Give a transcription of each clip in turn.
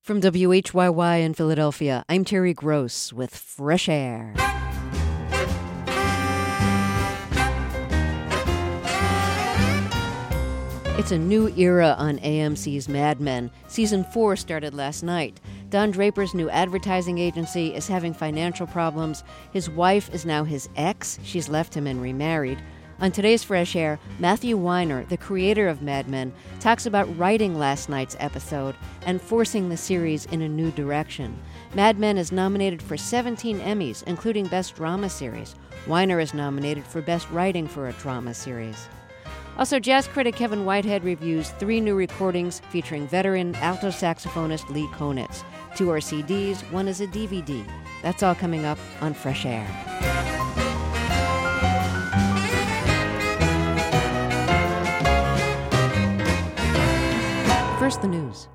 From WHYY in Philadelphia, I'm Terry Gross with Fresh Air. It's a new era on AMC's Mad Men. Season 4 started last night. Don Draper's new advertising agency is having financial problems. His wife is now his ex. She's left him and remarried. On today's Fresh Air, Matthew Weiner, the creator of Mad Men, talks about writing last night's episode and forcing the series in a new direction. Mad Men is nominated for 17 Emmys, including Best Drama Series. Weiner is nominated for Best Writing for a Drama Series. Also, jazz critic Kevin Whitehead reviews 3 new recordings featuring veteran alto saxophonist Lee Konitz. 2 are CDs, 1 is a DVD. That's all coming up on Fresh Air. First, the news.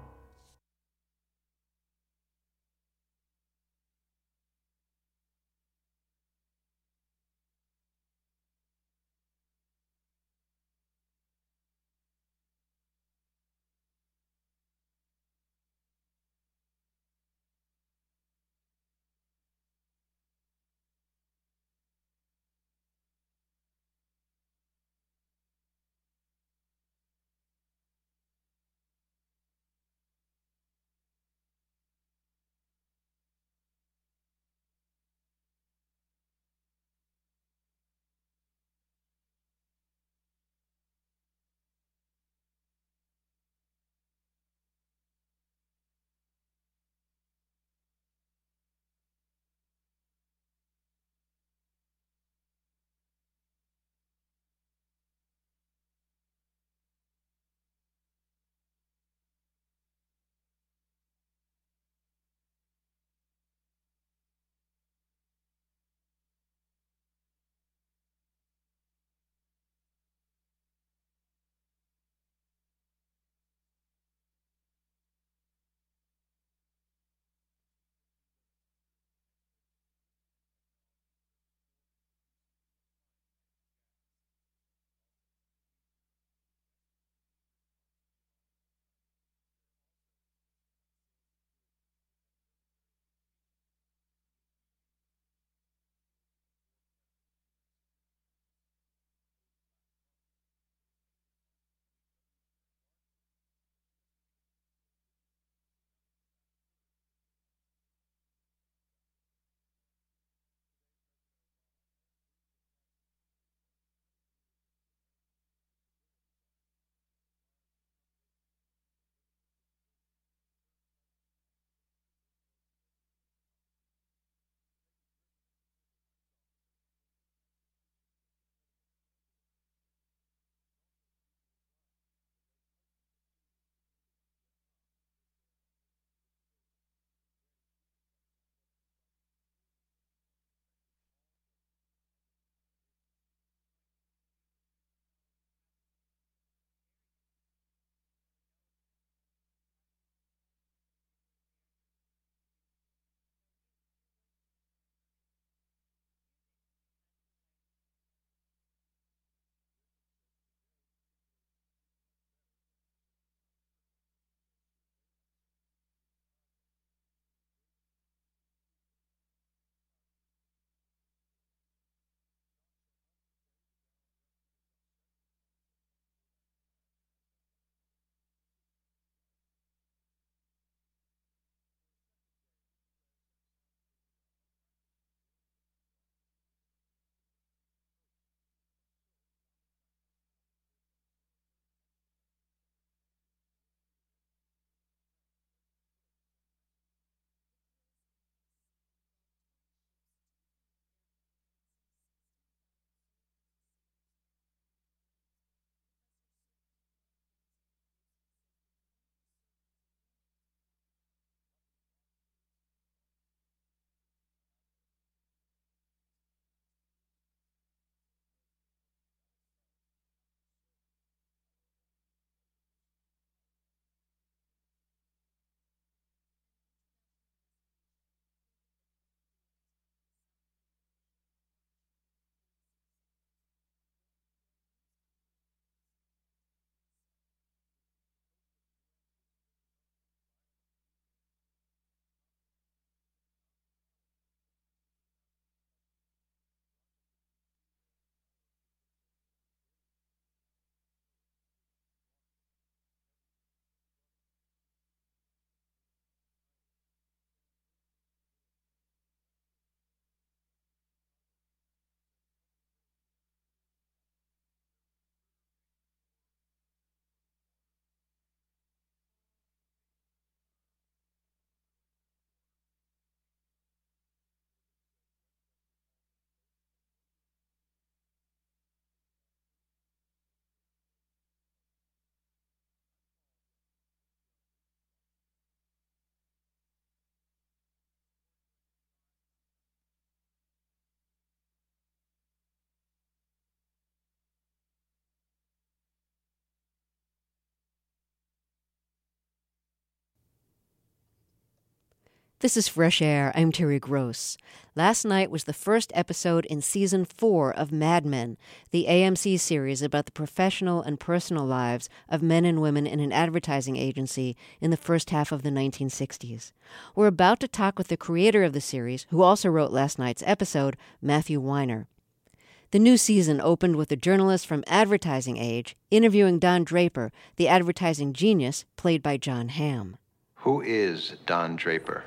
This is Fresh Air. I'm Terry Gross. Last night was the first episode in Season 4 of Mad Men, the AMC series about the professional and personal lives of men and women in an advertising agency in the first half of the 1960s. We're about to talk with the creator of the series, who also wrote last night's episode, Matthew Weiner. The new season opened with a journalist from Advertising Age interviewing Don Draper, the advertising genius played by Jon Hamm. Who is Don Draper?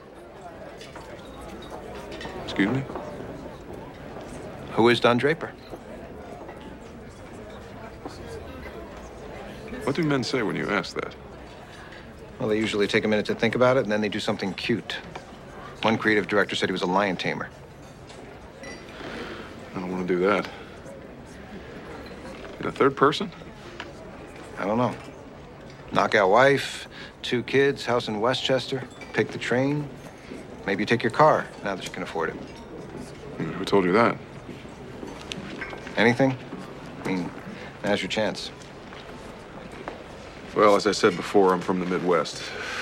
Excuse me? Who is Don Draper? What do men say when you ask that? Well, they usually take a minute to think about it, and then they do something cute. One creative director said he was a lion tamer. I don't want to do that. In a third person? I don't know. Knockout wife, 2 kids, house in Westchester, pick the train. Maybe you take your car, now that you can afford it. Who told you that? Anything? I mean, now's your chance. Well, as I said before, I'm from the Midwest.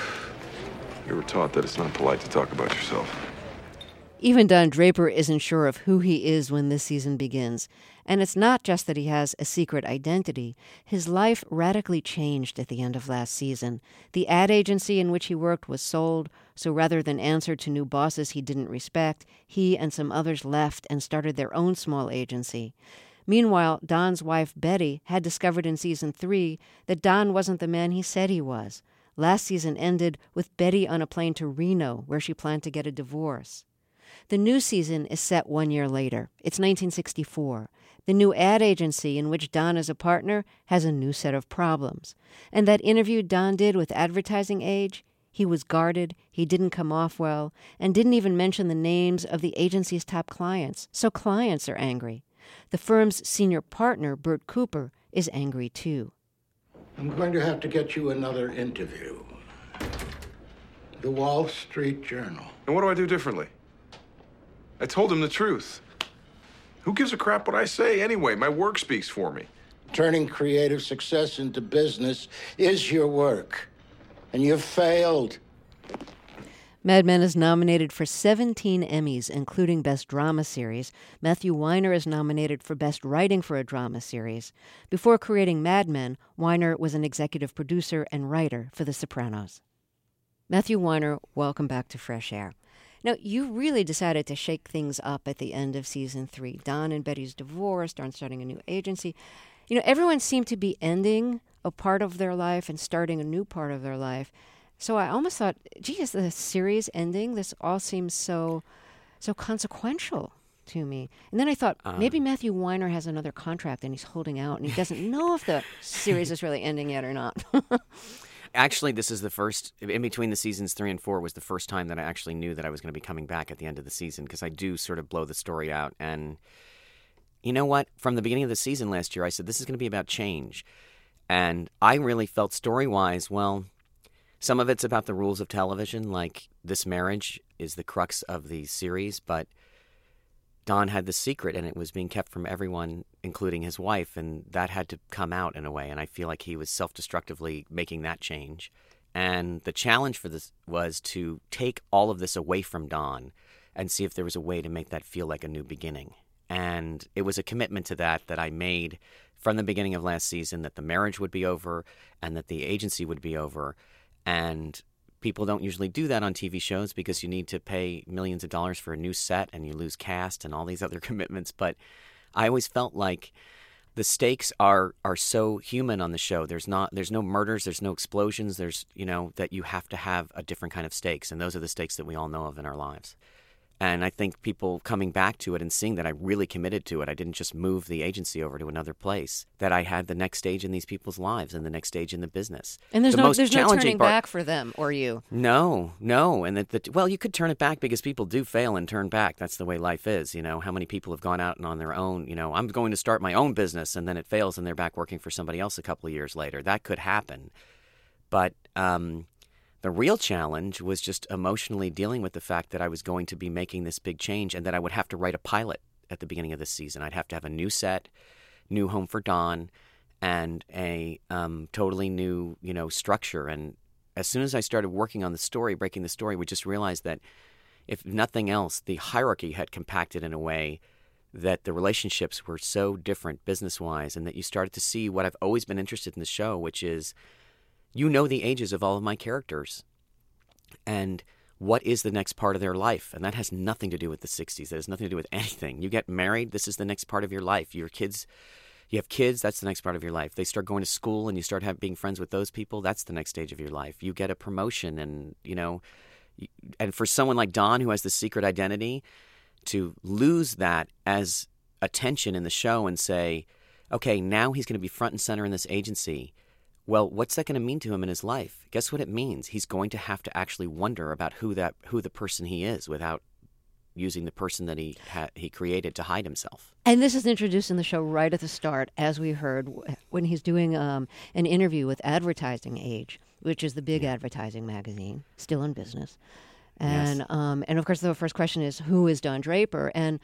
You were taught that it's not polite to talk about yourself. Even Don Draper isn't sure of who he is when this season begins. And it's not just that he has a secret identity. His life radically changed at the end of last season. The ad agency in which he worked was sold, so rather than answer to new bosses he didn't respect, he and some others left and started their own small agency. Meanwhile, Don's wife, Betty, had discovered in Season 3 that Don wasn't the man he said he was. Last season ended with Betty on a plane to Reno, where she planned to get a divorce. The new season is set 1 year later. It's 1964. The new ad agency in which Don is a partner has a new set of problems. And that interview Don did with Advertising Age, he was guarded, he didn't come off well, and didn't even mention the names of the agency's top clients, so clients are angry. The firm's senior partner, Bert Cooper, is angry too. I'm going to have to get you another interview. The Wall Street Journal. And what do I do differently? I told him the truth. Who gives a crap what I say anyway? My work speaks for me. Turning creative success into business is your work, and you've failed. Mad Men is nominated for 17 Emmys, including Best Drama Series. Matthew Weiner is nominated for Best Writing for a Drama Series. Before creating Mad Men, Weiner was an executive producer and writer for The Sopranos. Matthew Weiner, welcome back to Fresh Air. Now, you really decided to shake things up at the end of Season 3. Don and Betty's divorced, Don starting a new agency. You know, everyone seemed to be ending a part of their life and starting a new part of their life. So I almost thought, gee, is the series ending? This all seems so consequential to me. And then I thought, maybe Matthew Weiner has another contract and he's holding out and he doesn't know if the series is really ending yet or not. Actually, this is the first, in between the seasons 3 and 4 was the first time that I actually knew that I was going to be coming back at the end of the season, because I do sort of blow the story out. And you know what? From the beginning of the season last year, I said, this is going to be about change. And I really felt story-wise, well, some of it's about the rules of television, like this marriage is the crux of the series, but Don had the secret, and it was being kept from everyone, including his wife, and that had to come out in a way, and I feel like he was self-destructively making that change. And the challenge for this was to take all of this away from Don and see if there was a way to make that feel like a new beginning. And it was a commitment to that I made from the beginning of last season, that the marriage would be over and that the agency would be over. And people don't usually do that on TV shows because you need to pay millions of dollars for a new set and you lose cast and all these other commitments. But I always felt like the stakes are so human on the show. There's no murders, there's no explosions, there's, that you have to have a different kind of stakes. And those are the stakes that we all know of in our lives. And I think people coming back to it and seeing that I really committed to it, I didn't just move the agency over to another place, that I had the next stage in these people's lives and the next stage in the business. And there's no turning back for them or you. No. And well, you could turn it back because people do fail and turn back. That's the way life is. How many people have gone out and on their own, I'm going to start my own business, and then it fails and they're back working for somebody else a couple of years later. That could happen. But the real challenge was just emotionally dealing with the fact that I was going to be making this big change and that I would have to write a pilot at the beginning of this season. I'd have to have a new set, new home for Don, and a totally new, structure. And as soon as I started working on the story, breaking the story, we just realized that if nothing else, the hierarchy had compacted in a way that the relationships were so different business-wise, and that you started to see what I've always been interested in the show, which is, the ages of all of my characters. And what is the next part of their life? And that has nothing to do with the 60s. That has nothing to do with anything. You get married, this is the next part of your life. You have kids, that's the next part of your life. They start going to school and you start being friends with those people, that's the next stage of your life. You get a promotion and, and for someone like Don who has the secret identity, to lose that as attention in the show and say, okay, now he's going to be front and center in this agency. Well, what's that going to mean to him in his life? Guess what it means? He's going to have to actually wonder about who the person he is without using the person that he created to hide himself. And this is introduced in the show right at the start, as we heard, when he's doing an interview with Advertising Age, which is the big advertising magazine, still in business. And Yes. And of course, the first question is, who is Don Draper? And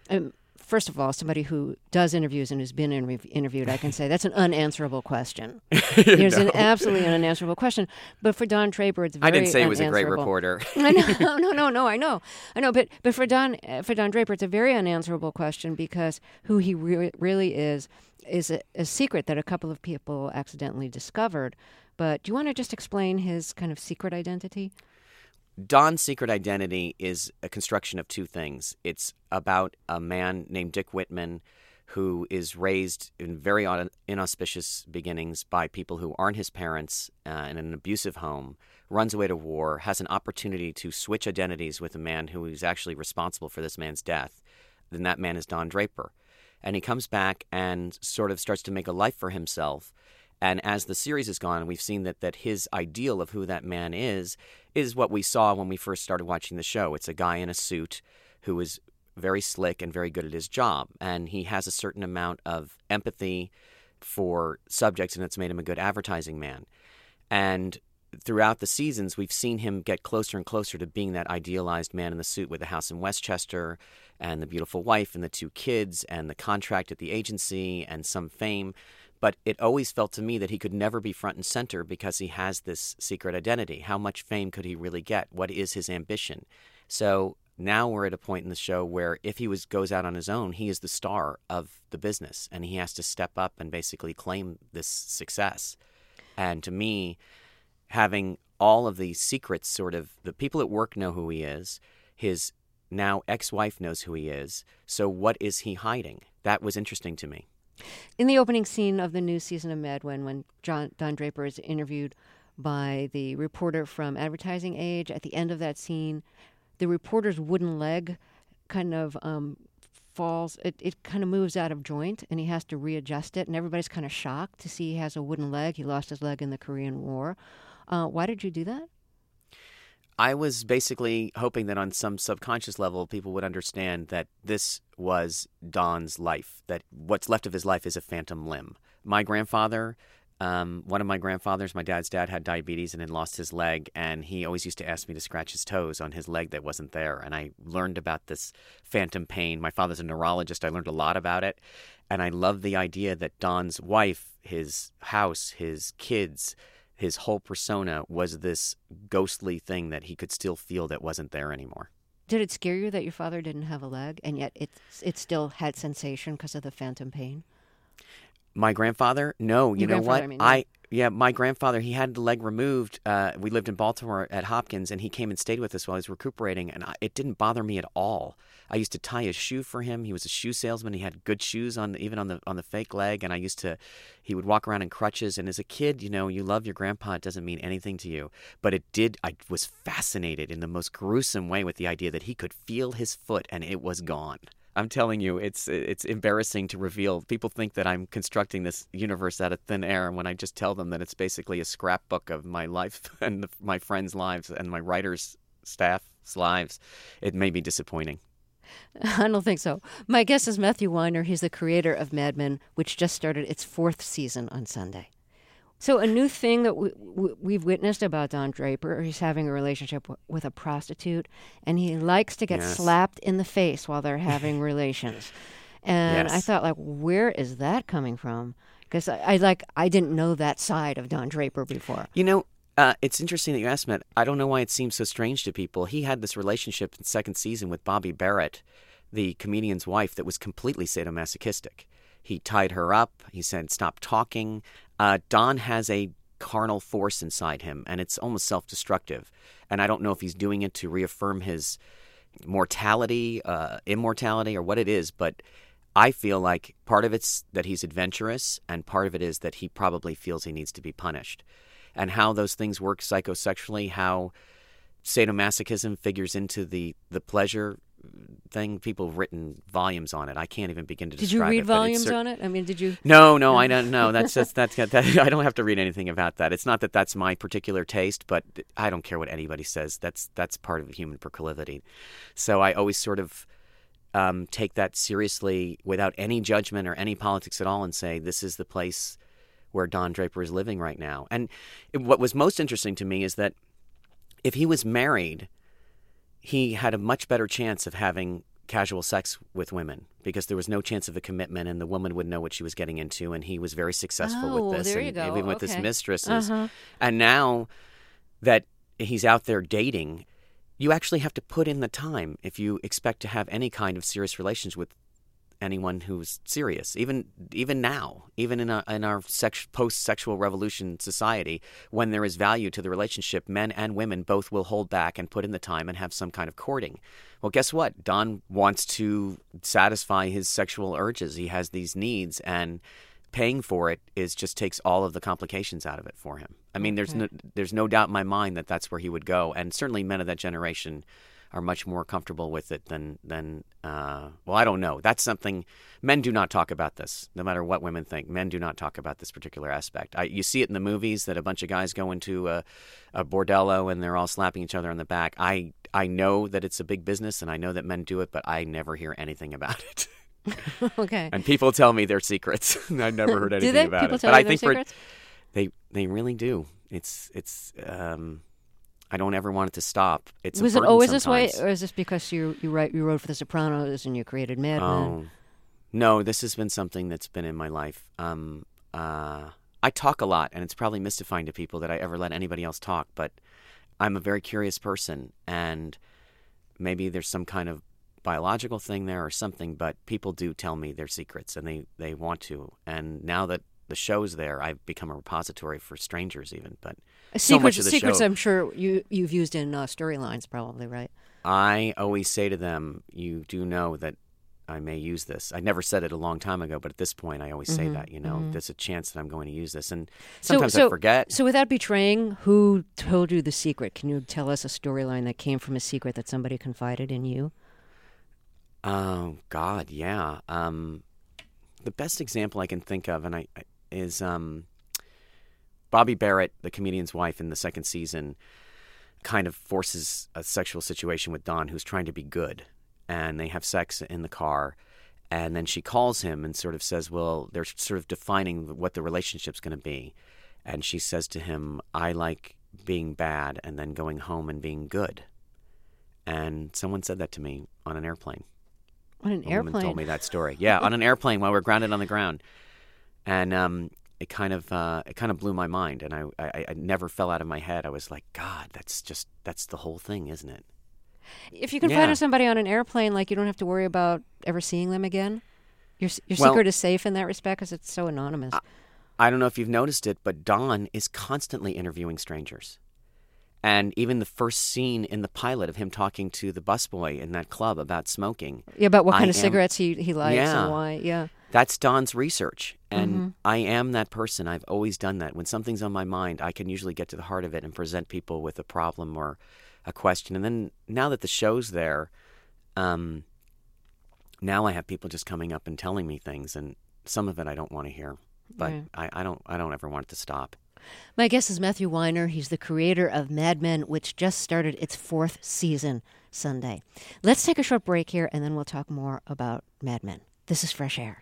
first of all, somebody who does interviews and who's been interviewed, I can say that's an unanswerable question. There's an absolutely unanswerable question. But for Don Draper, it's very I didn't say he was a great unanswerable. reporter. I know, no, I know. But for Don Draper, it's a very unanswerable question because who he really is a secret that a couple of people accidentally discovered. But do you want to just explain his kind of secret identity? Don's secret identity is a construction of two things. It's about a man named Dick Whitman who is raised in very inauspicious beginnings by people who aren't his parents in an abusive home, runs away to war, has an opportunity to switch identities with a man who is actually responsible for this man's death. Then that man is Don Draper. And he comes back and sort of starts to make a life for himself. And as the series has gone, we've seen that his ideal of who that man is what we saw when we first started watching the show. It's a guy in a suit who is very slick and very good at his job. And he has a certain amount of empathy for subjects, and it's made him a good advertising man. And throughout the seasons, we've seen him get closer and closer to being that idealized man in the suit with the house in Westchester and the beautiful wife and the 2 kids and the contract at the agency and some fame. But it always felt to me that he could never be front and center because he has this secret identity. How much fame could he really get? What is his ambition? So now we're at a point in the show where if he goes out on his own, he is the star of the business, and he has to step up and basically claim this success. And to me, having all of these secrets, sort of the people at work know who he is, his now ex-wife knows who he is, so what is he hiding? That was interesting to me. In the opening scene of the new season of Mad Men, when Don Draper is interviewed by the reporter from Advertising Age, at the end of that scene, the reporter's wooden leg kind of falls. It kind of moves out of joint, and he has to readjust it, and everybody's kind of shocked to see he has a wooden leg. He lost his leg in the Korean War. Why did you do that? I was basically hoping that on some subconscious level, people would understand that this was Don's life, that what's left of his life is a phantom limb. My grandfather, one of my grandfathers, my dad's dad, had diabetes and had lost his leg, and he always used to ask me to scratch his toes on his leg that wasn't there. And I learned about this phantom pain. My father's a neurologist. I learned a lot about it. And I love the idea that Don's wife, his house, his kids, his whole persona was this ghostly thing that he could still feel that wasn't there anymore. Did it scare you that your father didn't have a leg, and yet it still had sensation because of the phantom pain? My grandfather? No, you know what? My grandfather, he had the leg removed. We lived in Baltimore at Hopkins, and he came and stayed with us while he was recuperating, and it didn't bother me at all. I used to tie his shoe for him. He was a shoe salesman. He had good shoes on, even on the fake leg, and he would walk around in crutches. And as a kid, you love your grandpa. It doesn't mean anything to you. But it did. I was fascinated in the most gruesome way with the idea that he could feel his foot, and it was gone. I'm telling you, it's embarrassing to reveal. People think that I'm constructing this universe out of thin air when I just tell them that it's basically a scrapbook of my life and my friends' lives and my writers' staff's lives. It may be disappointing. I don't think so. My guest is Matthew Weiner. He's the creator of Mad Men, which just started its 4th season on Sunday. So a new thing that we've witnessed about Don Draper, he's having a relationship with a prostitute, and he likes to get slapped in the face while they're having relations. And I thought, where is that coming from? Because I didn't know that side of Don Draper before. It's interesting that you asked, Matt. I don't know why it seems so strange to people. He had this relationship in second season with Bobby Barrett, the comedian's wife, that was completely sadomasochistic. He tied her up. He said, stop talking. Don has a carnal force inside him, and it's almost self-destructive. And I don't know if he's doing it to reaffirm his mortality, immortality, or what it is, but I feel like part of it's that he's adventurous, and part of it is that he probably feels he needs to be punished. And how those things work psychosexually, how sadomasochism figures into the pleasure thing. People have written volumes on it. I can't even begin to describe it. Did you read volumes on it? I mean, did you? No, I don't know. That's I don't have to read anything about that. It's not that that's my particular taste, but I don't care what anybody says. That's part of human proclivity. So I always sort of take that seriously without any judgment or any politics at all, and say this is the place where Don Draper is living right now. And what was most interesting to me is that if he was married, he had a much better chance of having casual sex with women because there was no chance of a commitment and the woman would know what she was getting into, and he was very successful with this. There you go. Even with his Okay. mistresses. And now that he's out there dating, you actually have to put in the time if you expect to have any kind of serious relations with anyone who's serious. Even now, even in our post-sexual revolution society, when there is value to the relationship, men and women both will hold back and put in the time and have some kind of courting. Well, guess what? Don wants to satisfy his sexual urges. He has these needs, and paying for it just takes all of the complications out of it for him. I mean, there's no doubt in my mind that that's where he would go, and certainly men of that generation are much more comfortable with it than well, I don't know. That's something, men do not talk about this, no matter what women think. Men do not talk about this particular aspect. You see it in the movies that a bunch of guys go into a bordello and they're all slapping each other on the back. I know that it's a big business and I know that men do it, but I never hear anything about it. Okay. And people tell me their secrets. I've never heard anything Do they? about People it. tell But you I their think secrets? they really do. It's I don't ever want it to stop. It's Was a it burden always this way, sometimes. or is this because you wrote for The Sopranos and you created Mad Men? Oh, no, this has been something that's been in my life. I talk a lot, and it's probably mystifying to people that I ever let anybody else talk, but I'm a very curious person, and maybe there's some kind of biological thing there or something, but people do tell me their secrets, and they want to. And now that the show's there, I've become a repository for strangers even, but so much of the Secrets show, I'm sure you've used in storylines probably, right? I always say to them, you do know that I may use this. I never said it a long time ago, but at this point I always say that, there's a chance that I'm going to use this. And sometimes I forget. So without betraying, who told you the secret? Can you tell us a storyline that came from a secret that somebody confided in you? Oh, God, yeah. The best example I can think of is Bobby Barrett, the comedian's wife in the second season, kind of forces a sexual situation with Don, who's trying to be good. And they have sex in the car. And then she calls him and sort of says, well, they're sort of defining what the relationship's going to be. And she says to him, I like being bad and then going home and being good. And someone said that to me on an airplane. On an A airplane? woman told me that story. Yeah, on an airplane while we're grounded on the ground. And it kind of blew my mind, and I never fell out of my head. I was like, God, that's the whole thing, isn't it? If you confide in somebody on an airplane, like, you don't have to worry about ever seeing them again? Your Well, secret is safe in that respect because it's so anonymous. I don't know if you've noticed it, but Don is constantly interviewing strangers. And even the first scene in the pilot of him talking to the busboy in that club about smoking. Yeah, about what kind of I am- cigarettes he likes Yeah. and why. Yeah. That's Don's research. And I am that person. I've always done that. When something's on my mind, I can usually get to the heart of it and present people with a problem or a question. And then now that the show's there, now I have people just coming up and telling me things, and some of it I don't want to hear. But Right. I don't ever want it to stop. My guest is Matthew Weiner. He's the creator of Mad Men, which just started its 4th season Sunday. Let's take a short break here, and then we'll talk more about Mad Men. This is Fresh Air.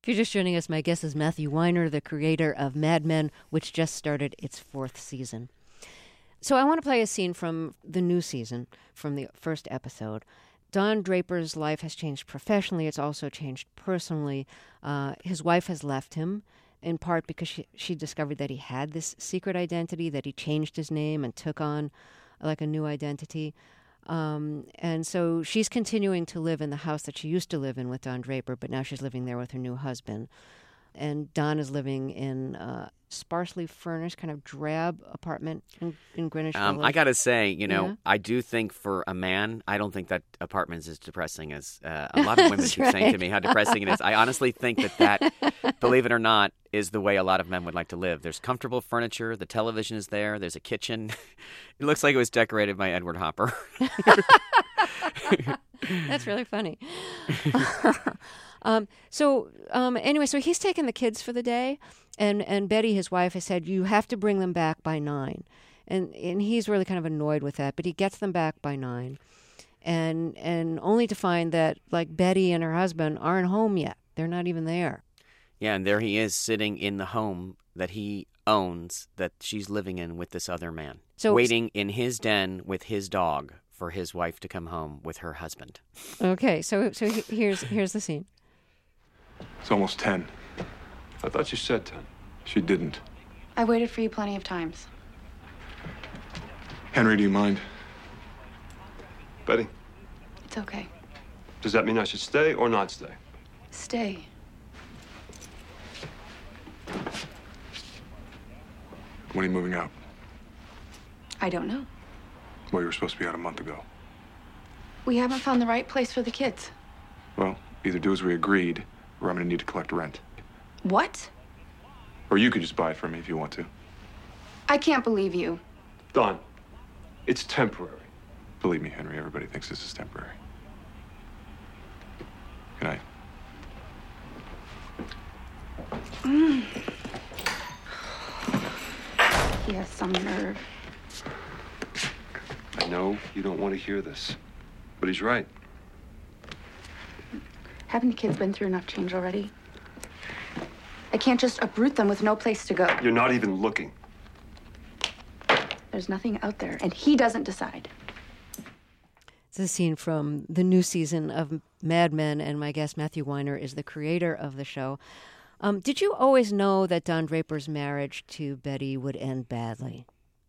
If you're just joining us, my guest is Matthew Weiner, the creator of Mad Men, which just started its 4th season. So I want to play a scene from the new season, from the first episode. Don Draper's life has changed professionally. It's also changed personally. His wife has left him, in part because she discovered that he had this secret identity, that he changed his name and took on like a new identity. And so she's continuing to live in the house that she used to live in with Don Draper, but now she's living there with her new husband. And Don is living in a sparsely furnished, kind of drab apartment in Greenwich Village. I got to say, I do think for a man, I don't think that apartment is as depressing as a lot of women keep saying to me how depressing it is. I honestly think that, believe it or not, is the way a lot of men would like to live. There's comfortable furniture. The television is there. There's a kitchen. It looks like it was decorated by Edward Hopper. That's really funny. Anyway, so he's taken the kids for the day, and Betty, his wife, has said, you have to bring them back by 9. And he's really kind of annoyed with that, but he gets them back by 9. And only to find that, like, Betty and her husband aren't home yet. They're not even there. Yeah, and there he is sitting in the home that he owns, that she's living in with this other man, waiting in his den with his dog for his wife to come home with her husband. Okay, so here's the scene. It's almost 10. I thought you said 10. She didn't. I waited for you plenty of times. Henry, do you mind? Betty, It's okay. does that mean I should stay or not stay? Stay. When are you moving out? I don't know. Well, you were supposed to be out a month ago. We haven't found the right place for the kids. Well, either do as we agreed, or I'm going to need to collect rent. What? Or you could just buy it from me if you want to. I can't believe you. Don, it's temporary. Believe me, Henry, everybody thinks this is temporary. Good night. He has some nerve. I know you don't want to hear this, but he's right. Haven't the kids been through enough change already? I can't just uproot them with no place to go. You're not even looking. There's nothing out there, and he doesn't decide. It's a scene from the new season of Mad Men, and my guest, Matthew Weiner, is the creator of the show. Did you always know that Don Draper's marriage to Betty would end badly?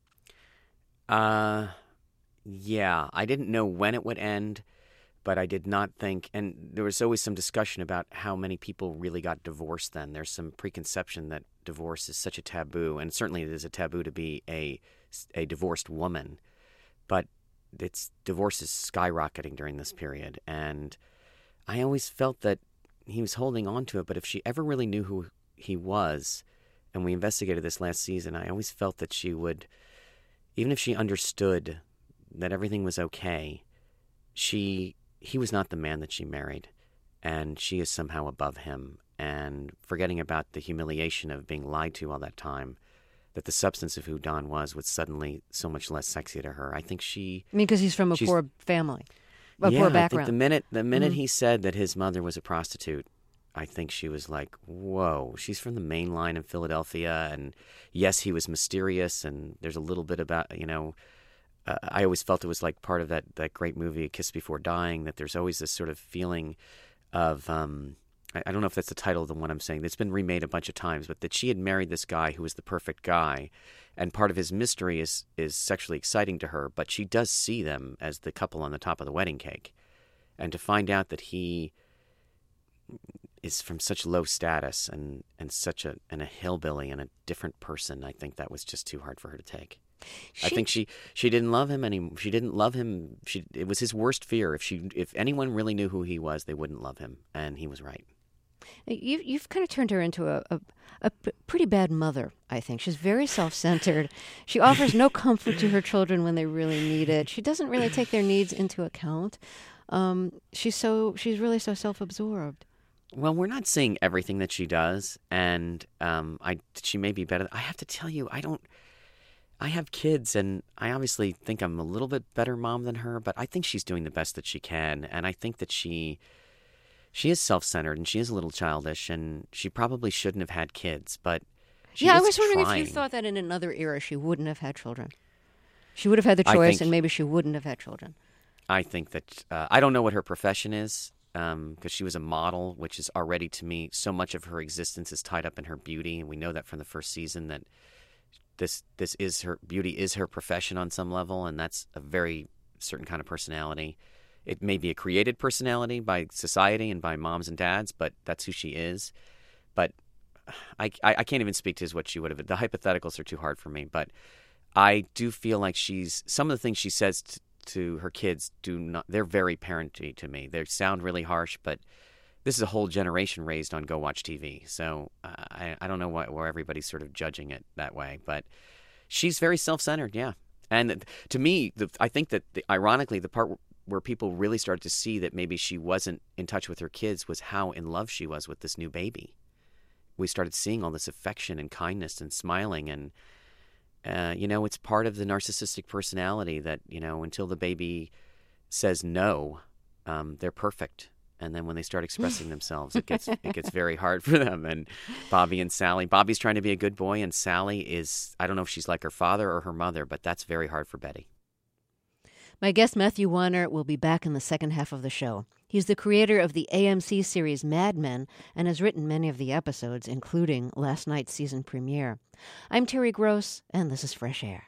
Yeah. I didn't know when it would end, but I did not think, and there was always some discussion about how many people really got divorced then. There's some preconception that divorce is such a taboo, and certainly it is a taboo to be a divorced woman, but divorce is skyrocketing during this period, and I always felt that he was holding on to it, but if she ever really knew who he was, and we investigated this last season, I always felt that she would, even if she understood that everything was okay, he was not the man that she married, and she is somehow above him, and forgetting about the humiliation of being lied to all that time, that the substance of who Don was suddenly so much less sexy to her. I think because he's from a poor family. Poor background. I think the minute he said that his mother was a prostitute, I think she was like, whoa, she's from the main line in Philadelphia. And yes, he was mysterious. And there's a little bit about, I always felt it was like part of that great movie, A Kiss Before Dying, that there's always this sort of feeling of, I don't know if that's the title of the one I'm saying. It's been remade a bunch of times, but that she had married this guy who was the perfect guy. And part of his mystery is sexually exciting to her, but she does see them as the couple on the top of the wedding cake. And to find out that he is from such low status and such a hillbilly and a different person, I think that was just too hard for her to take. I think she didn't love him anymore. She didn't love him. It was his worst fear. If anyone really knew who he was, they wouldn't love him, and he was right. You've kind of turned her into a pretty bad mother, I think. She's very self-centered. She offers no comfort to her children when they really need it. She doesn't really take their needs into account. She's really so self-absorbed. Well, we're not seeing everything that she does, and she may be better. I have to tell you, I have kids, and I obviously think I'm a little bit better mom than her, but I think she's doing the best that she can, and I think that she She is self-centered, and she is a little childish, and she probably shouldn't have had kids, but she I is was wondering trying. if you thought that in another era she wouldn't have had children. She would have had the choice, and maybe she wouldn't have had children. I think that I don't know what her profession is, because she was a model, which is already, to me, so much of her existence is tied up in her beauty, and we know that from the first season that this is her beauty is her profession on some level, and that's a very certain kind of personality. It may be a created personality by society and by moms and dads, but that's who she is. But I can't even speak to what she would have. The hypotheticals are too hard for me, but I do feel like some of the things she says to her kids they're very parenty to me. They sound really harsh, but this is a whole generation raised on Go Watch TV. So I don't know where everybody's sort of judging it that way, but she's very self-centered, yeah. And to me, I think that ironically, the part where people really started to see that maybe she wasn't in touch with her kids was how in love she was with this new baby. We started seeing all this affection and kindness and smiling, and it's part of the narcissistic personality that, until the baby says no, they're perfect. And then when they start expressing themselves, it gets very hard for them. And Bobby and Sally, Bobby's trying to be a good boy, and Sally is, I don't know if she's like her father or her mother, but that's very hard for Betty. My guest, Matthew Weiner, will be back in the second half of the show. He's the creator of the AMC series Mad Men and has written many of the episodes, including last night's season premiere. I'm Terry Gross, and this is Fresh Air.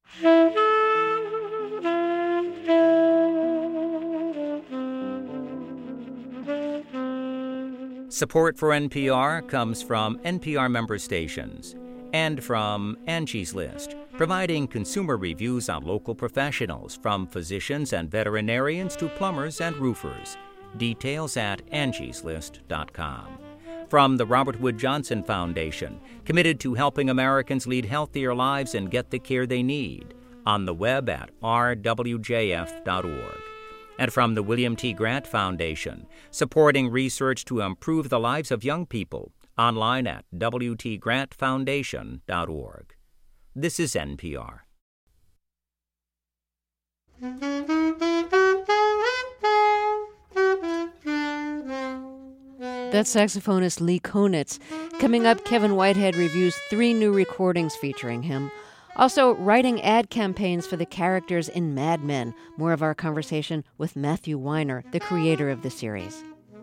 Support for NPR comes from NPR member stations and from Angie's List, providing consumer reviews on local professionals, from physicians and veterinarians to plumbers and roofers. Details at angieslist.com. From the Robert Wood Johnson Foundation, committed to helping Americans lead healthier lives and get the care they need, on the web at rwjf.org. And from the William T. Grant Foundation, supporting research to improve the lives of young people, online at wtgrantfoundation.org. This is NPR. That's saxophonist Lee Konitz. Coming up, Kevin Whitehead reviews 3 new recordings featuring him. Also, writing ad campaigns for the characters in Mad Men. More of our conversation with Matthew Weiner, the creator of the series.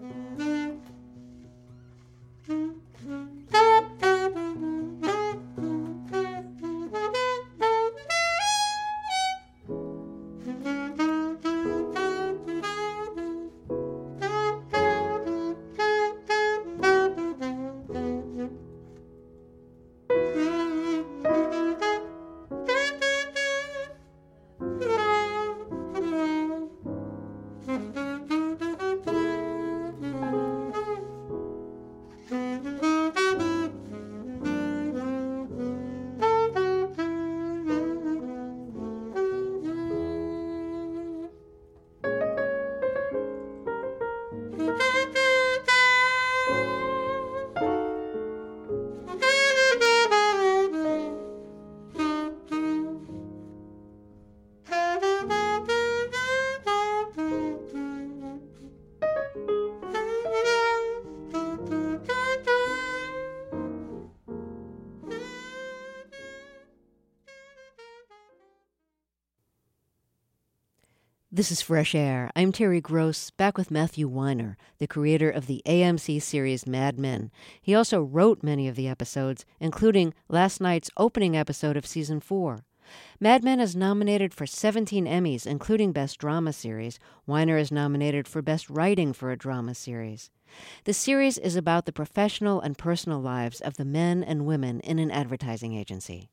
This is Fresh Air. I'm Terry Gross, back with Matthew Weiner, the creator of the AMC series Mad Men. He also wrote many of the episodes, including last night's opening episode of Season 4. Mad Men is nominated for 17 Emmys, including Best Drama Series. Weiner is nominated for Best Writing for a Drama Series. The series is about the professional and personal lives of the men and women in an advertising agency.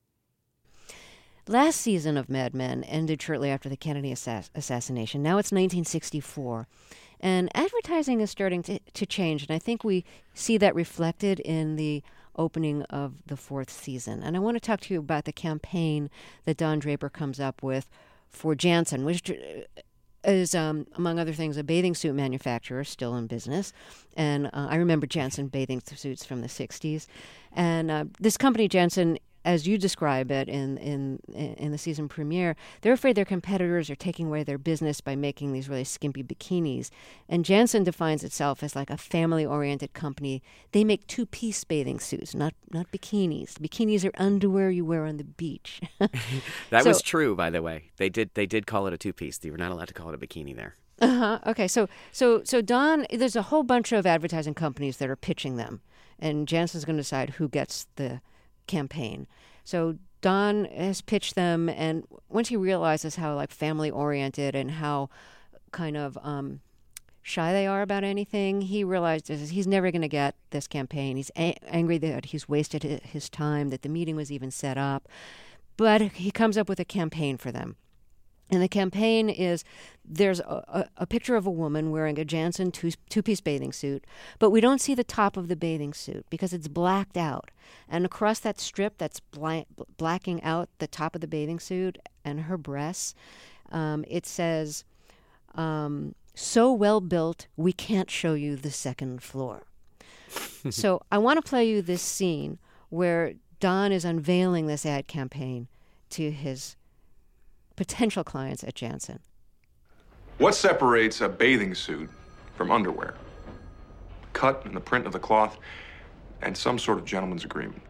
Last season of Mad Men ended shortly after the Kennedy assassination. Now it's 1964. And advertising is starting to change, and I think we see that reflected in the opening of the 4th season. And I want to talk to you about the campaign that Don Draper comes up with for Janssen, which is, among other things, a bathing suit manufacturer still in business. And I remember Janssen bathing suits from the 60s. And this company, Janssen, as you describe it in the season premiere, they're afraid their competitors are taking away their business by making these really skimpy bikinis. And Jantzen defines itself as like a family-oriented company. They make two-piece bathing suits, not bikinis. Bikinis are underwear you wear on the beach. That was true, by the way. They did call it a two-piece. You were not allowed to call it a bikini there. Okay, so Don, there's a whole bunch of advertising companies that are pitching them, and Janssen's going to decide who gets the campaign. So Don has pitched them, and once he realizes how like family oriented and how kind of shy they are about anything, he realizes he's never going to get this campaign. He's angry that he's wasted his time, that the meeting was even set up, but he comes up with a campaign for them. And the campaign is, there's a picture of a woman wearing a Jantzen two-piece bathing suit, but we don't see the top of the bathing suit because it's blacked out. And across that strip that's blacking out the top of the bathing suit and her breasts, it says, "So well built, we can't show you the second floor." So I want to play you this scene where Don is unveiling this ad campaign to his potential clients at Jantzen. What separates a bathing suit from underwear? Cut and the print of the cloth, and some sort of gentleman's agreement.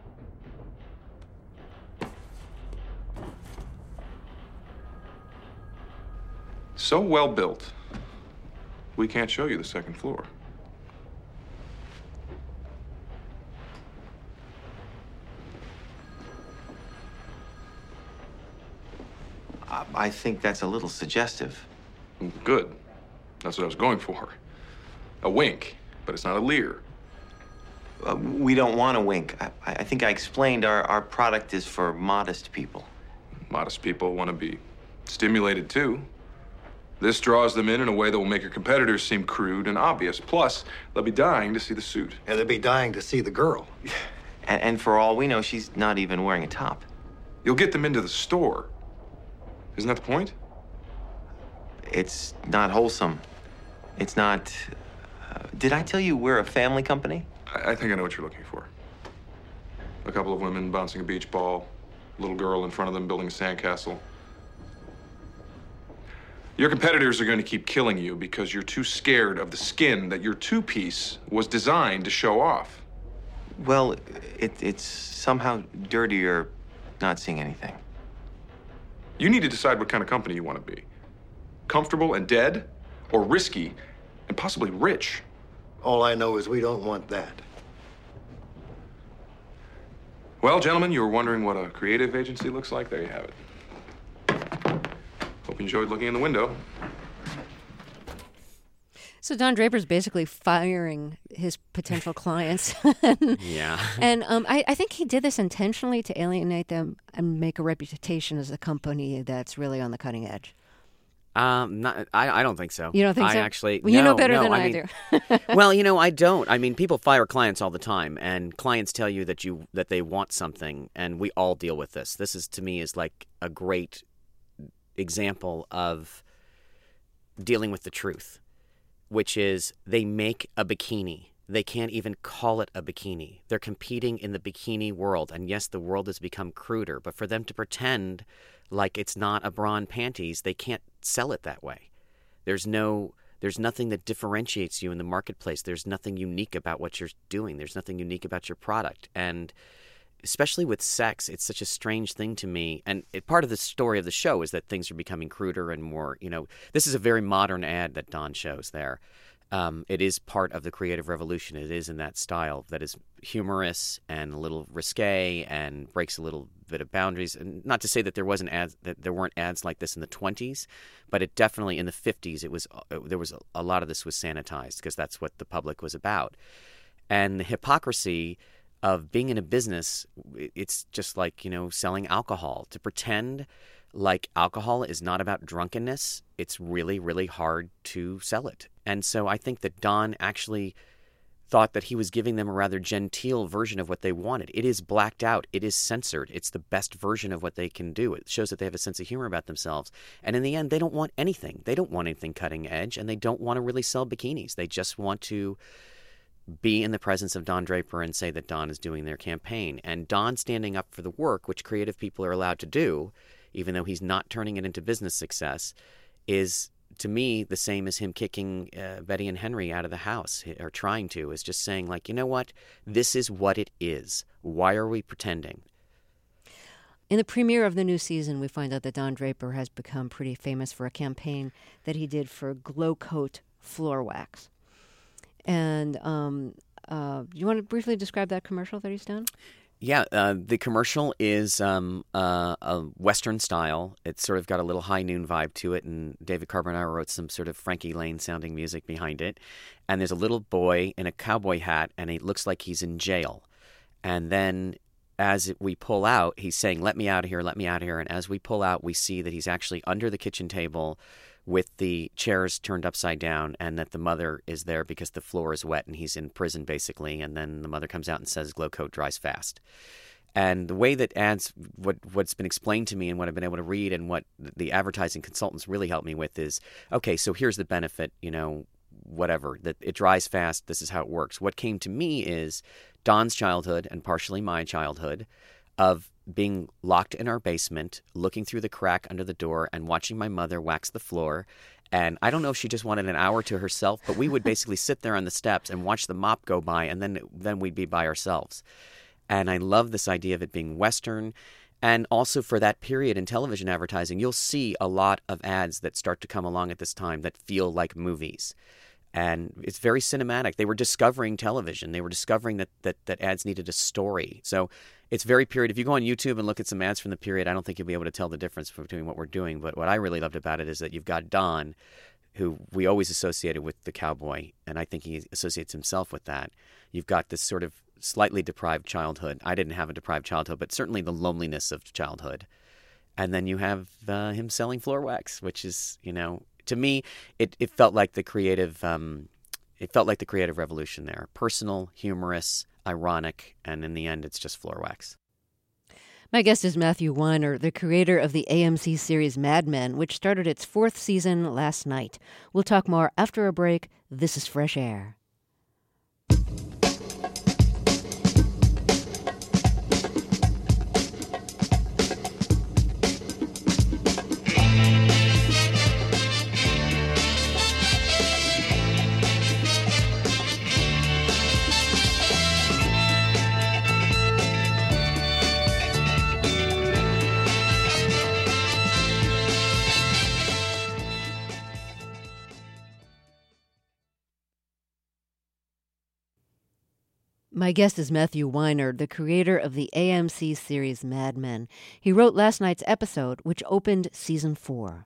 So well built, we can't show you the second floor. I think that's a little suggestive. Good. That's what I was going for. A wink, but it's not a leer. We don't want to wink. I think I explained our product is for modest people. Modest people want to be stimulated too. This draws them in a way that will make your competitors seem crude and obvious. Plus, they'll be dying to see the suit. And they'll be dying to see the girl. And for all we know, she's not even wearing a top. You'll get them into the store. Isn't that the point? It's not wholesome. It's not... did I tell you we're a family company? I think I know what you're looking for. A couple of women bouncing a beach ball, a little girl in front of them building a sandcastle. Your competitors are going to keep killing you because you're too scared of the skin that your two-piece was designed to show off. Well, it's somehow dirtier not seeing anything. You need to decide what kind of company you want to be. Comfortable and dead, or risky and possibly rich. All I know is we don't want that. Well, gentlemen, you were wondering what a creative agency looks like? There you have it. Hope you enjoyed looking in the window. So Don Draper's basically firing his potential clients. Yeah. And I think he did this intentionally to alienate them and make a reputation as a company that's really on the cutting edge. I don't think so. You don't think so? I actually... Well, you no, know better no, than I I mean, do. Well, I don't. I mean, people fire clients all the time, and clients tell you that they want something, and we all deal with this. This is, to me, is like a great example of dealing with the truth, which is they make a bikini. They can't even call it a bikini. They're competing in the bikini world, and yes, the world has become cruder, but for them to pretend like it's not a bra and panties, they can't sell it that way. There's nothing that differentiates you in the marketplace. There's nothing unique about what you're doing. There's nothing unique about your product. And especially with sex, it's such a strange thing to me. And part of the story of the show is that things are becoming cruder and more, this is a very modern ad that Don shows there. It is part of the creative revolution. It is in that style that is humorous and a little risque and breaks a little bit of boundaries. And not to say that there weren't ads like this in the 20s, but it definitely in the 50s there was a lot of this was sanitized because that's what the public was about. And the hypocrisy of being in a business, it's just like, selling alcohol. To pretend like alcohol is not about drunkenness, it's really, really hard to sell it. And so I think that Don actually thought that he was giving them a rather genteel version of what they wanted. It is blacked out. It is censored. It's the best version of what they can do. It shows that they have a sense of humor about themselves. And in the end, they don't want anything. They don't want anything cutting edge, and they don't want to really sell bikinis. They just want to be in the presence of Don Draper and say that Don is doing their campaign. And Don standing up for the work, which creative people are allowed to do, even though he's not turning it into business success, is, to me, the same as him kicking Betty and Henry out of the house, or trying to, is just saying, like, you know what? This is what it is. Why are we pretending? In the premiere of the new season, we find out that Don Draper has become pretty famous for a campaign that he did for Glow Coat floor wax. And you want to briefly describe that commercial that he's done? Yeah, the commercial is a Western style. It's sort of got a little High Noon vibe to it, and David Carbonaro wrote some sort of Frankie Lane-sounding music behind it. And there's a little boy in a cowboy hat, and it looks like he's in jail. And then as we pull out, he's saying, let me out of here, let me out of here. And as we pull out, we see that he's actually under the kitchen table with the chairs turned upside down, and that the mother is there because the floor is wet and he's in prison, basically. And then the mother comes out and says, Glow Coat dries fast. And the way that ads, what's been explained to me and what I've been able to read and what the advertising consultants really helped me with is, okay, so here's the benefit, whatever, that it dries fast, this is how it works. What came to me is Don's childhood and partially my childhood of being locked in our basement, looking through the crack under the door and watching my mother wax the floor. And I don't know if she just wanted an hour to herself, but we would basically sit there on the steps and watch the mop go by, and then we'd be by ourselves. And I love this idea of it being Western. And also for that period in television advertising, you'll see a lot of ads that start to come along at this time that feel like movies. And it's very cinematic. They were discovering television. They were discovering that ads needed a story. So it's very period. If you go on YouTube and look at some ads from the period, I don't think you'll be able to tell the difference between what we're doing. But what I really loved about it is that you've got Don, who we always associated with the cowboy, and I think he associates himself with that. You've got this sort of slightly deprived childhood. I didn't have a deprived childhood, but certainly the loneliness of childhood. And then you have him selling floor wax, which is, to me, it felt like the creative revolution there. Personal, humorous, ironic, and in the end, it's just floor wax. My guest is Matthew Weiner, the creator of the AMC series Mad Men, which started its 4th season last night. We'll talk more after a break. This is Fresh Air. My guest is Matthew Weiner, the creator of the AMC series Mad Men. He wrote last night's episode, which opened season 4.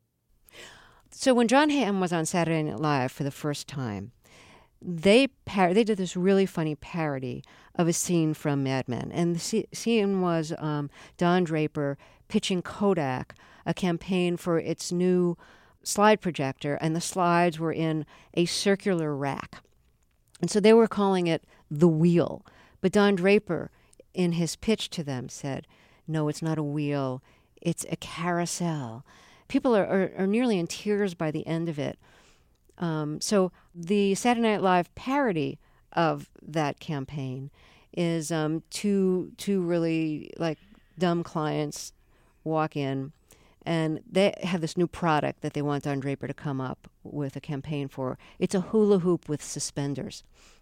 So when Jon Hamm was on Saturday Night Live for the first time, they did this really funny parody of a scene from Mad Men. And the scene was Don Draper pitching Kodak a campaign for its new slide projector, and the slides were in a circular rack. And so they were calling it The Wheel. But Don Draper, in his pitch to them, said, no, it's not a wheel, it's a carousel. People are nearly in tears by the end of it. So the Saturday Night Live parody of that campaign is two really dumb clients walk in, and they have this new product that they want Don Draper to come up with a campaign for. It's a hula hoop with suspenders.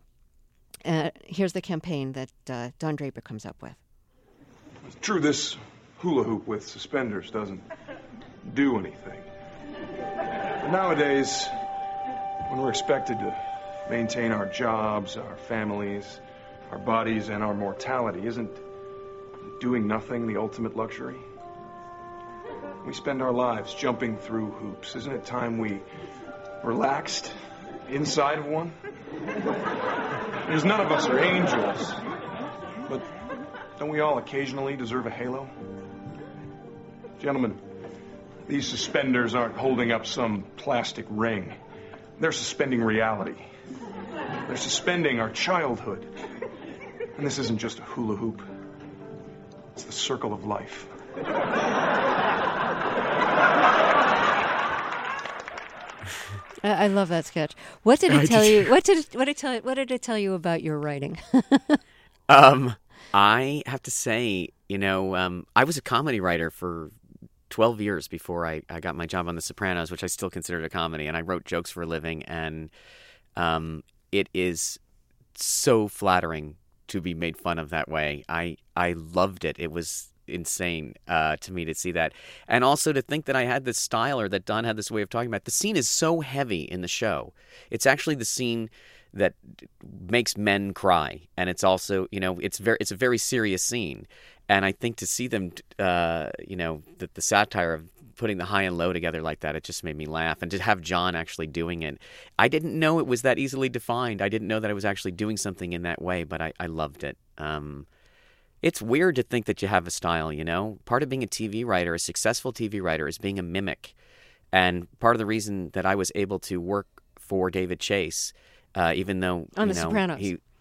Here's the campaign that Don Draper comes up with. It's true, this hula hoop with suspenders doesn't do anything. But nowadays, when we're expected to maintain our jobs, our families, our bodies, and our mortality, isn't doing nothing the ultimate luxury? We spend our lives jumping through hoops. Isn't it time we relaxed inside of one? Because none of us are angels. But don't we all occasionally deserve a halo? Gentlemen, these suspenders aren't holding up some plastic ring. They're suspending reality. They're suspending our childhood. And this isn't just a hula hoop. It's the circle of life. I love that sketch. What did it tell you? What did it tell you about your writing? I have to say, I was a comedy writer for 12 years before I got my job on The Sopranos, which I still considered a comedy, and I wrote jokes for a living, and it is so flattering to be made fun of that way. I loved it. It was insane to me to see that, and also to think that I had this style, or that Don had this way of talking about. The scene is so heavy in the show. It's actually the scene that makes men cry, and it's also it's a very serious scene. And I think to see them, the satire of putting the high and low together like that, it just made me laugh. And to have John actually doing it, I didn't know it was that easily defined. I didn't know that I was actually doing something in that way, but I loved it. It's weird to think that you have a style, Part of being a TV writer, a successful TV writer, is being a mimic. And part of the reason that I was able to work for David Chase, even though on The Sopranos,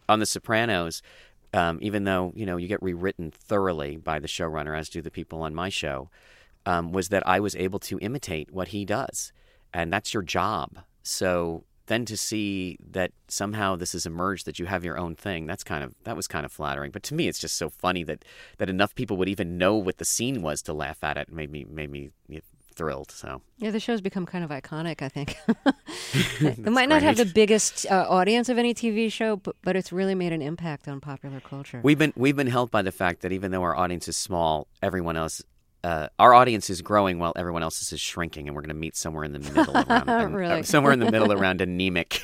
even though, you get rewritten thoroughly by the showrunner, as do the people on my show, was that I was able to imitate what he does. And that's your job. So then to see that somehow this has emerged, that you have your own thing, that was kind of flattering. But to me, it's just so funny that enough people would even know what the scene was to laugh at it. Made me thrilled. So yeah, the show's become kind of iconic, I think. It might not have the biggest audience of any TV show, but it's really made an impact on popular culture. We've been helped by the fact that even though our audience is small, everyone else, our audience is growing while everyone else's is shrinking, and we're going to meet somewhere in the middle around somewhere in the middle around anemic.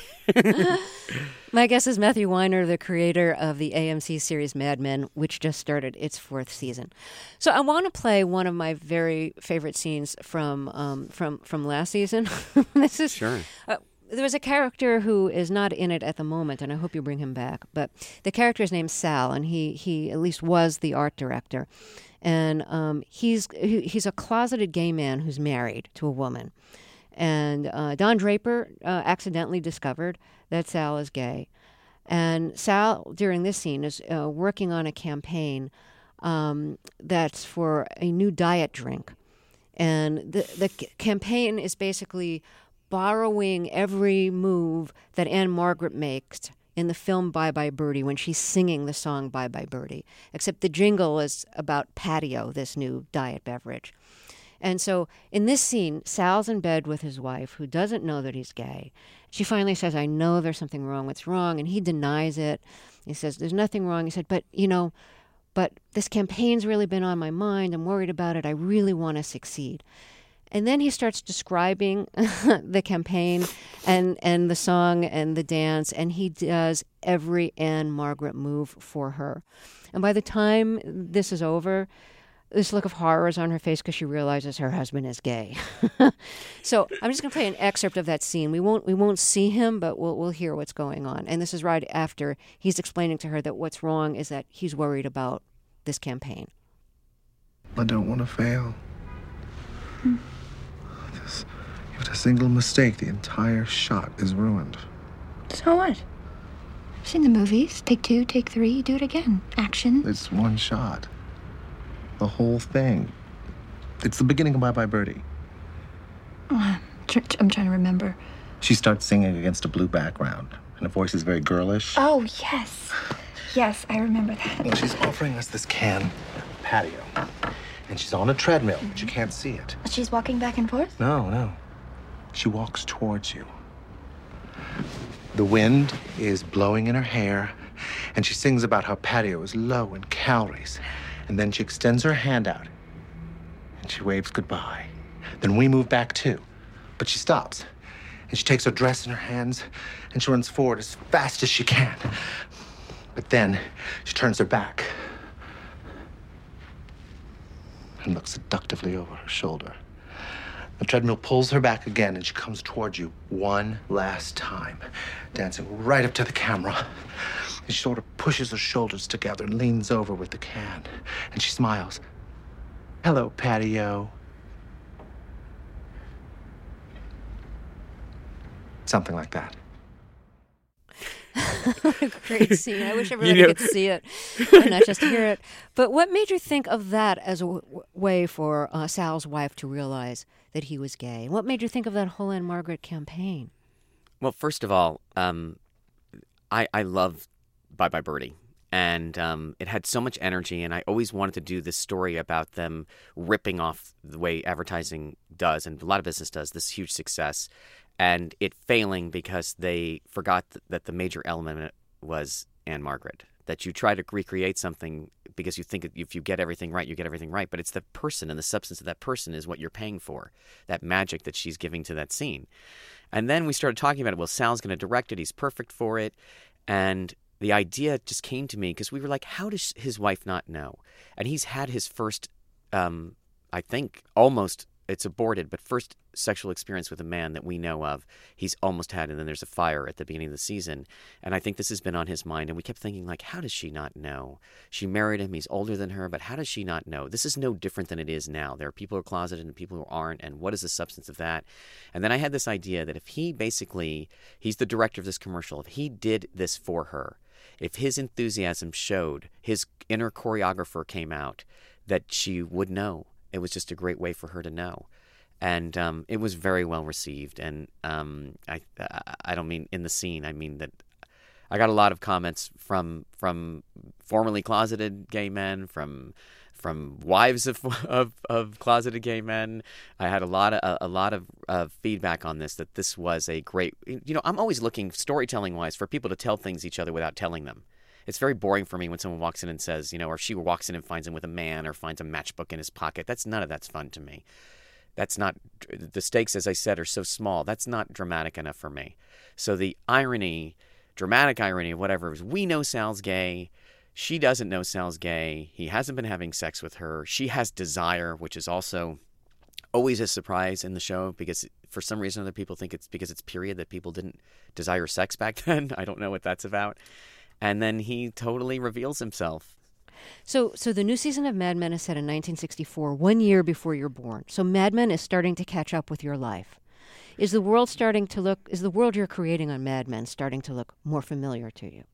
My guest is Matthew Weiner, the creator of the AMC series Mad Men, which just started its 4th season. So I want to play one of my very favorite scenes from last season. This is sure. There was a character who is not in it at the moment, and I hope you bring him back. But the character is named Sal, and he at least was the art director. And he's a closeted gay man who's married to a woman. And Don Draper accidentally discovered that Sal is gay. And Sal, during this scene, is working on a campaign that's for a new diet drink. And the campaign is basically borrowing every move that Anne-Margaret makes in the film Bye Bye Birdie when she's singing the song Bye Bye Birdie, except the jingle is about Patio, this new diet beverage. And so in this scene, Sal's in bed with his wife, who doesn't know that he's gay. She finally says, I know there's something wrong. What's wrong? And he denies it. He says, there's nothing wrong. He said, but this campaign's really been on my mind. I'm worried about it. I really want to succeed. And then he starts describing the campaign and the song and the dance, and he does every Anne-Margaret move for her. And by the time this is over, this look of horror is on her face because she realizes her husband is gay. So I'm just going to play an excerpt of that scene. We won't see him, but we'll hear what's going on. And this is right after he's explaining to her that what's wrong is that he's worried about this campaign. I don't want to fail. With a single mistake, the entire shot is ruined. So what? I've seen the movies. Take 2, take 3, do it again. Action. It's one shot. The whole thing. It's the beginning of Bye Bye Birdie. Oh, I'm trying to remember. She starts singing against a blue background, and her voice is very girlish. Oh, yes. Yes, I remember that. Well, she's offering us this can patio. And she's on a treadmill, but you can't see it. She's walking back and forth? No. She walks towards you. The wind is blowing in her hair, and she sings about how patio is low in calories. And then she extends her hand out, and she waves goodbye. Then we move back too, but she stops. And she takes her dress in her hands, and she runs forward as fast as she can. But then she turns her back and looks seductively over her shoulder. The treadmill pulls her back again, and she comes towards you one last time, dancing right up to the camera. And she sort of pushes her shoulders together and leans over with the can. And she smiles. Hello, patio. Something like that. What a great scene. I wish everybody could see it and not just hear it. But what made you think of that as a way for Sal's wife to realize that he was gay? What made you think of that whole Anne-Margaret campaign? Well, first of all, I love Bye Bye Birdie. And it had so much energy, and I always wanted to do this story about them ripping off the way advertising does, and a lot of business does, this huge success, and it failing because they forgot that the major element was Anne Margaret. That you try to recreate something because you think if you get everything right, you get everything right. But it's the person, and the substance of that person is what you're paying for, that magic that she's giving to that scene. And then we started talking about it. Well, Sal's going to direct it. He's perfect for it. And the idea just came to me because we were like, how does his wife not know? And he's had his first, I think, almost, it's aborted, but first sexual experience with a man that we know of, he's almost had, and then there's a fire at the beginning of the season. And I think this has been on his mind, and we kept thinking, like, how does she not know? She married him, he's older than her, but how does she not know? This is no different than it is now. There are people who are closeted and people who aren't, and what is the substance of that? And then I had this idea that if he basically, he's the director of this commercial, if he did this for her, if his enthusiasm showed, his inner choreographer came out, that she would know. It was just a great way for her to know. And it was very well received. And I don't mean in the scene. I mean that I got a lot of comments from formerly closeted gay men, from wives of closeted gay men. I had a lot of feedback on this, that this was a great. You know, I'm always looking storytelling wise for people to tell things each other without telling them. It's very boring for me when someone walks in and says, you know, or she walks in and finds him with a man or finds a matchbook in his pocket. None of that's fun to me. That's not, the stakes, as I said, are so small. That's not dramatic enough for me. So the irony, dramatic irony of whatever is, we know Sal's gay. She doesn't know Sal's gay. He hasn't been having sex with her. She has desire, which is also always a surprise in the show because for some reason other people think it's because it's period that people didn't desire sex back then. I don't know what that's about. And then he totally reveals himself. So the new season of Mad Men is set in 1964, 1 year before you're born. So Mad Men is starting to catch up with your life. Is the world you're creating on Mad Men starting to look more familiar to you?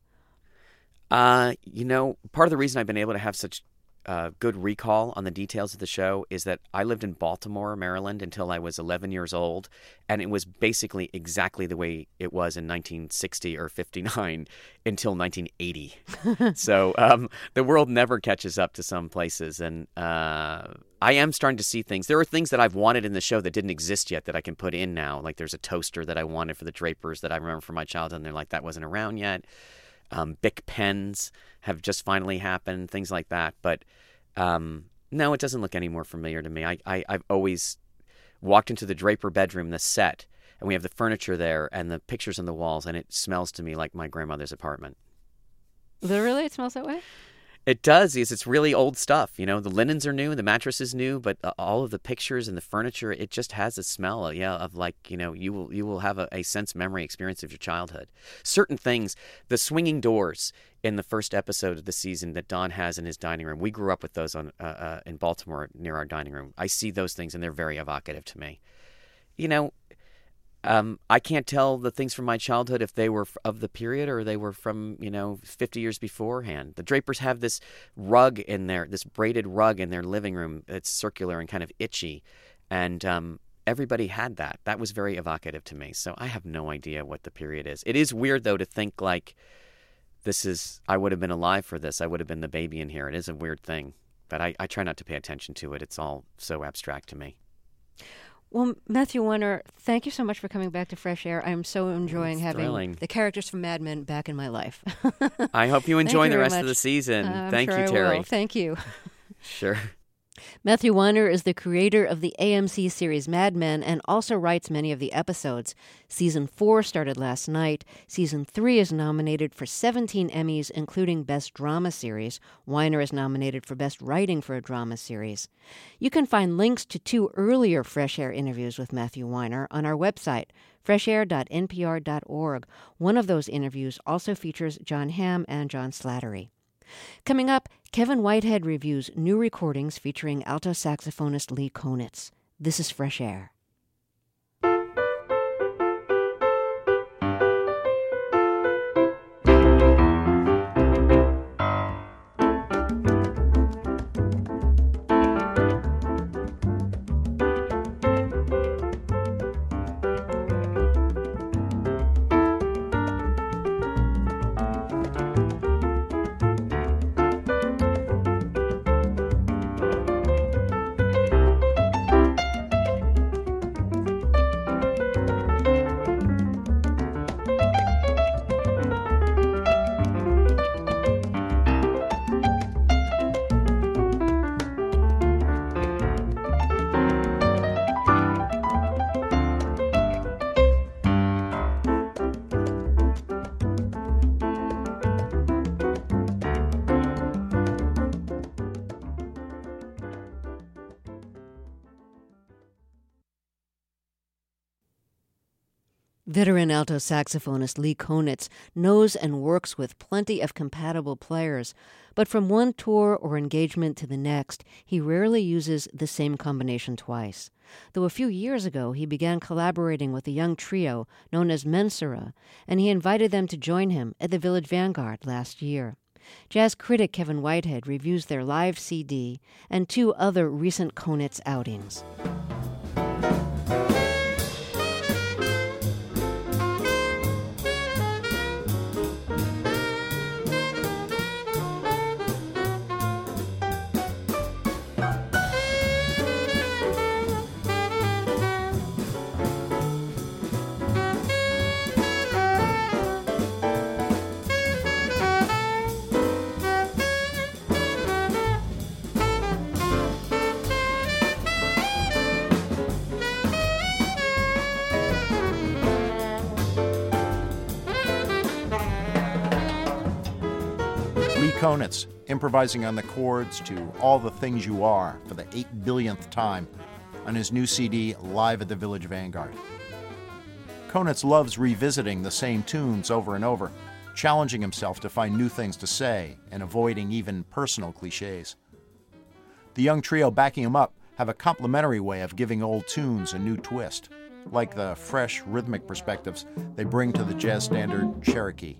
You know, part of the reason I've been able to have such good recall on the details of the show is that I lived in Baltimore, Maryland until I was 11 years old, and it was basically exactly the way it was in 1960 or 59 until 1980. So the world never catches up to some places, and I am starting to see things. There are things that I've wanted in the show that didn't exist yet that I can put in now. Like there's a toaster that I wanted for the Drapers that I remember from my childhood, and they're like, that wasn't around yet. Bic pens have just finally happened, things like that. But no, it doesn't look any more familiar to me. I've always walked into the Draper bedroom, the set, and we have the furniture there and the pictures on the walls, and it smells to me like my grandmother's apartment. Literally, it smells that way? It does. It's really old stuff. You know, the linens are new, the mattress is new, but all of the pictures and the furniture, it just has a smell, of like, you know, you will have a sense memory experience of your childhood. Certain things, the swinging doors in the first episode of the season that Don has in his dining room, we grew up with those in Baltimore near our dining room. I see those things and they're very evocative to me. You know, I can't tell the things from my childhood if they were of the period or they were from, 50 years beforehand. The Drapers have this rug in there, this braided rug in their living room. It's circular and kind of itchy. And everybody had that. That was very evocative to me. So I have no idea what the period is. It is weird, though, to think like I would have been alive for this. I would have been the baby in here. It is a weird thing. But I try not to pay attention to it. It's all so abstract to me. Well, Matthew Weiner, thank you so much for coming back to Fresh Air. I'm so enjoying having the characters from Mad Men back in my life. I hope you enjoy the rest of the season. Thank you, Terry. Thank you. Sure. Matthew Weiner is the creator of the AMC series Mad Men and also writes many of the episodes. Season 4 started last night. Season 3 is nominated for 17 Emmys, including Best Drama Series. Weiner is nominated for Best Writing for a Drama Series. You can find links to 2 earlier Fresh Air interviews with Matthew Weiner on our website, freshair.npr.org. One of those interviews also features John Hamm and John Slattery. Coming up, Kevin Whitehead reviews new recordings featuring alto saxophonist Lee Konitz. This is Fresh Air. Veteran alto saxophonist Lee Konitz knows and works with plenty of compatible players, but from one tour or engagement to the next, he rarely uses the same combination twice. Though a few years ago he began collaborating with a young trio known as Mensura, and he invited them to join him at the Village Vanguard last year. Jazz critic Kevin Whitehead reviews their live CD and 2 other recent Konitz outings. Konitz, improvising on the chords to All the Things You Are for the 8 billionth time on his new CD, Live at the Village Vanguard. Konitz loves revisiting the same tunes over and over, challenging himself to find new things to say and avoiding even personal cliches. The young trio backing him up have a complementary way of giving old tunes a new twist, like the fresh rhythmic perspectives they bring to the jazz standard Cherokee.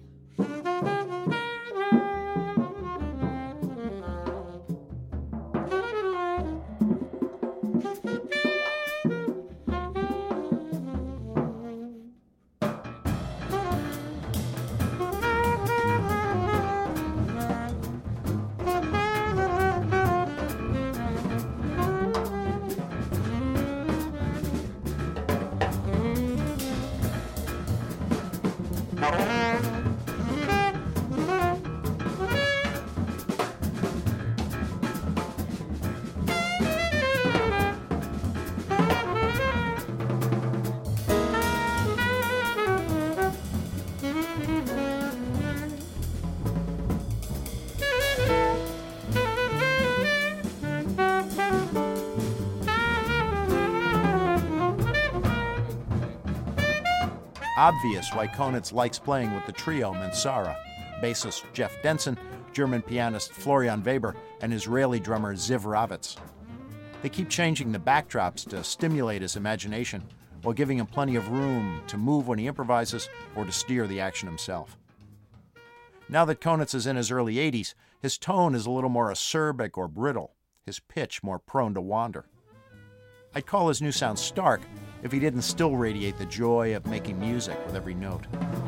Obvious why Konitz likes playing with the trio Mensura, bassist Jeff Denson, German pianist Florian Weber, and Israeli drummer Ziv Ravitz. They keep changing the backdrops to stimulate his imagination while giving him plenty of room to move when he improvises or to steer the action himself. Now that Konitz is in his early 80s, his tone is a little more acerbic or brittle, his pitch more prone to wander. I'd call his new sound stark if he didn't still radiate the joy of making music with every note.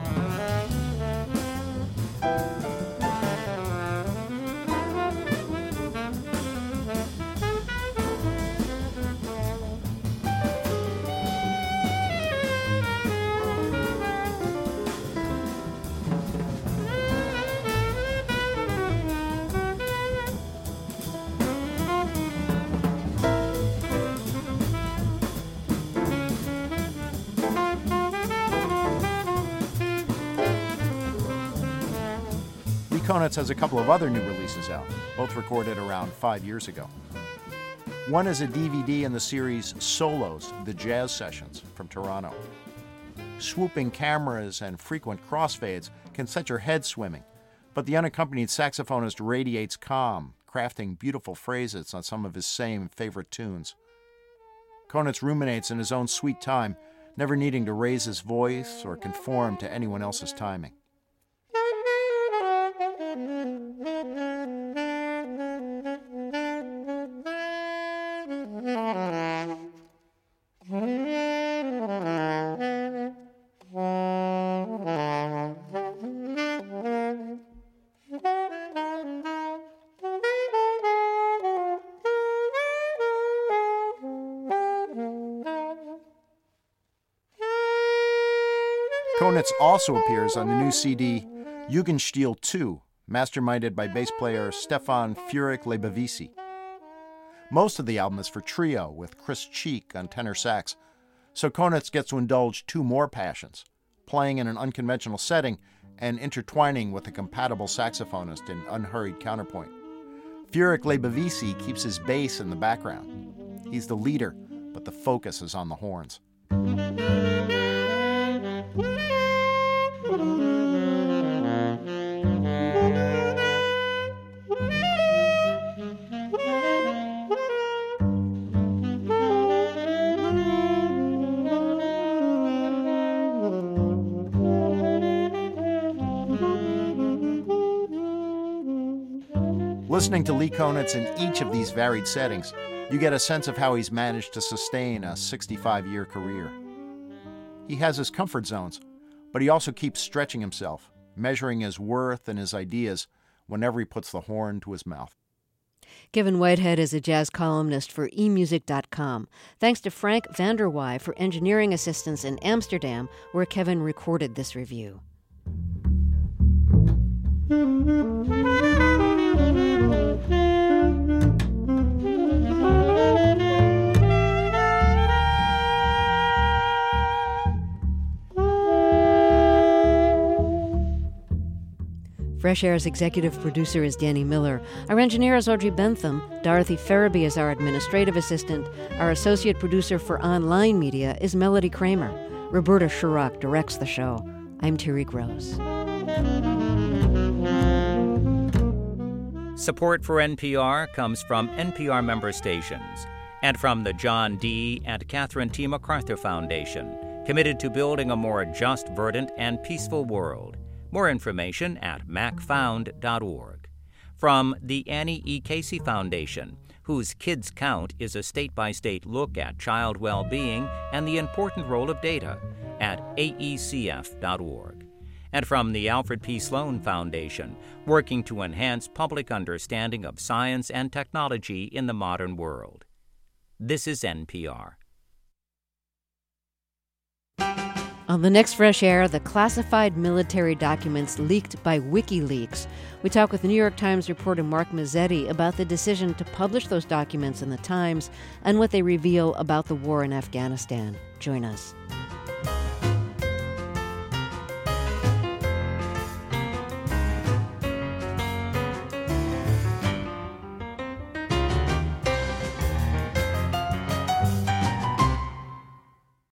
Konitz has a couple of other new releases out, both recorded around 5 years ago. One is a DVD in the series Solos, The Jazz Sessions, from Toronto. Swooping cameras and frequent crossfades can set your head swimming, but the unaccompanied saxophonist radiates calm, crafting beautiful phrases on some of his same favorite tunes. Konitz ruminates in his own sweet time, never needing to raise his voice or conform to anyone else's timing. Konitz also appears on the new CD Jugendstil 2, masterminded by bass player Stefan Furyk-Leibovisi. Most of the album is for trio, with Chris Cheek on tenor sax, so Konitz gets to indulge 2 more passions, playing in an unconventional setting and intertwining with a compatible saxophonist in unhurried counterpoint. Furyk-Leibovisi keeps his bass in the background. He's the leader, but the focus is on the horns. Listening to Lee Konitz in each of these varied settings, you get a sense of how he's managed to sustain a 65-year career. He has his comfort zones, but he also keeps stretching himself, measuring his worth and his ideas whenever he puts the horn to his mouth. Kevin Whitehead is a jazz columnist for emusic.com. Thanks to Frank Vanderwaay for engineering assistance in Amsterdam, where Kevin recorded this review. Fresh Air's executive producer is Danny Miller. Our engineer is Audrey Bentham. Dorothy Farabee is our administrative assistant. Our associate producer for online media is Melody Kramer. Roberta Shurock directs the show. I'm Terry Gross. Support for NPR comes from NPR member stations and from the John D. and Catherine T. MacArthur Foundation, committed to building a more just, verdant, and peaceful world. More information at macfound.org. From the Annie E. Casey Foundation, whose Kids Count is a state-by-state look at child well-being and the important role of data, at aecf.org. And from the Alfred P. Sloan Foundation, working to enhance public understanding of science and technology in the modern world. This is NPR. On the next Fresh Air, the classified military documents leaked by WikiLeaks. We talk with New York Times reporter Mark Mazzetti about the decision to publish those documents in the Times and what they reveal about the war in Afghanistan. Join us.